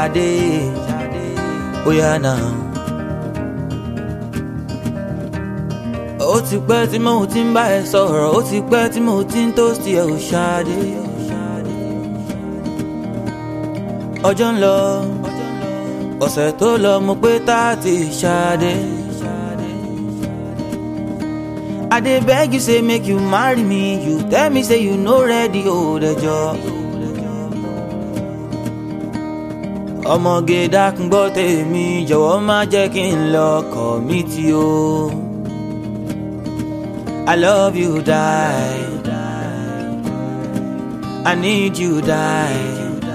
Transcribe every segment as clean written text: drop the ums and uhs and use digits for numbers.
Ṣadé, ó yá now. Ó ti pẹ́ tí mo ti ń bá ẹ sọ̀rọ̀, ó ti pẹ́ tí mo ti ń toast ẹ ò Ṣadé. Ọjọ́ ń lọ, ọ̀sẹ̀ tó lọ mo pé 30 Ṣadé. I dey beg you say make you marry me, you tell me say you no ready, hold ẹjọ́. Ọmọge dákun gbọ́ tèmi, jọ̀wọ́ má jẹ́ kí n lọ commit o. I love you die, I need you die.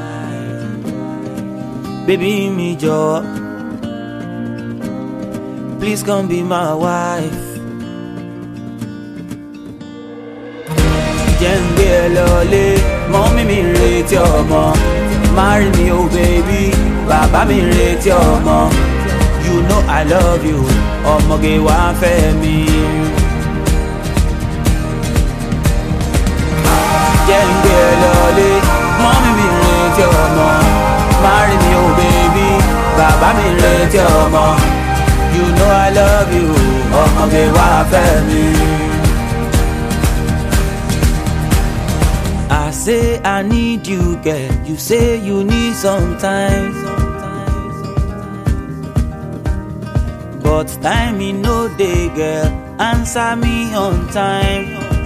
Baby mi jọ̀wọ́, please come be my wife. Jẹ́ n gbé ẹ lọlé, mọ́mí mi retí ọmọ. Marry me oh baby, bàbá mi retí ọmọ. You know I love you, ọmọge wá fẹ́ mi. Jẹ́ n gbé ẹ lọlé, mọ́mí mi retí ọmọ. Marry me oh baby, bàbá mi retí ọmọ. You know I love you, ọmọge wá fẹ́ mi. I say I need you, girl. You say you need some time, but time me no dey, girl. Answer me on time.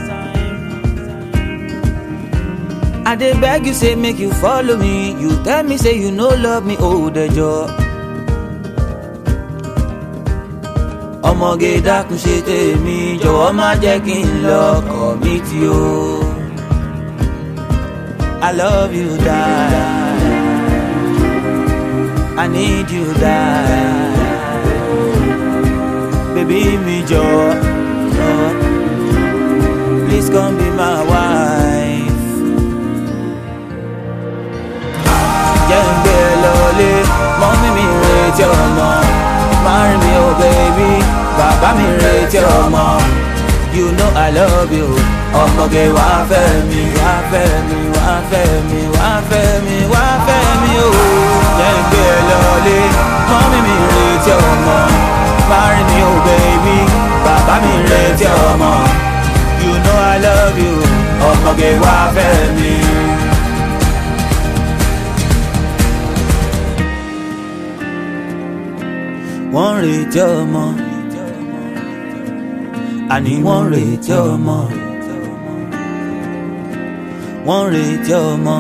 I dey beg you say make you follow me. You tell me say you no love me, hold ẹjọ́. Ọmọge dákun ṣe tèmi, jọ̀wọ́ má jẹ́ kí n lọ commit o. I love you die, I need you die. Baby mi jọ̀ọ́, please come be my wife. Jẹ́ n gbé ẹ lọlé, mọ́mí mi retí ọmọ. Marry me oh baby, bàbá mi retí ọmọ. You know I love you, ọmọge wá fẹ́ mi, wá fẹ́ mi, wá fẹ́ mi, wá fẹ́ mi, wá fẹ́ mi o. Jẹ́ n gbé ẹ lọlé, mọ́mí mi retí ọmọ. Marry me oh baby, bàbá mi retí ọmọ. You know I love you, ọmọge wá fẹ́ mi. Wọ́n retí ọmọ, àní wọ́n retí ọmọ. Wọ́n retí ọmọ.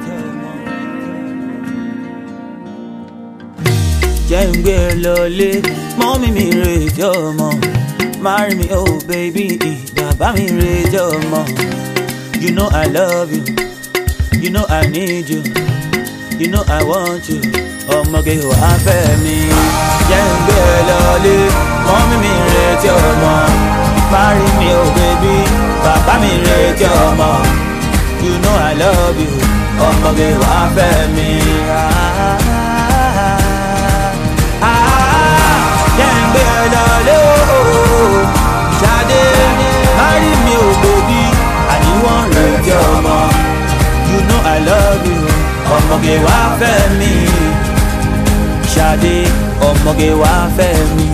Jẹ́ n gbé ẹ lọlé, mọ́mí mi retí ọmọ. Marry me oh baby, bàbá mi retí ọmọ. You know I love you, you know I need you, you know I want you, ọmọge wá fẹ́ mi. Jẹ́ n gbé ẹ lọlé, mọ́mí mi retí ọmọ. Marry me oh baby, bàbá mi retí ọmọ. You know I love you, ọmọge wá fẹ́ mi. Jẹ́ n gbé ẹ lọlé ooo, Ṣadé. Marry me oh baby, àní wọ́n retí ọmọ. You know I love you, ọmọge wá fẹ́ mi. Ṣadé, ọmọge wá fẹ́ mi.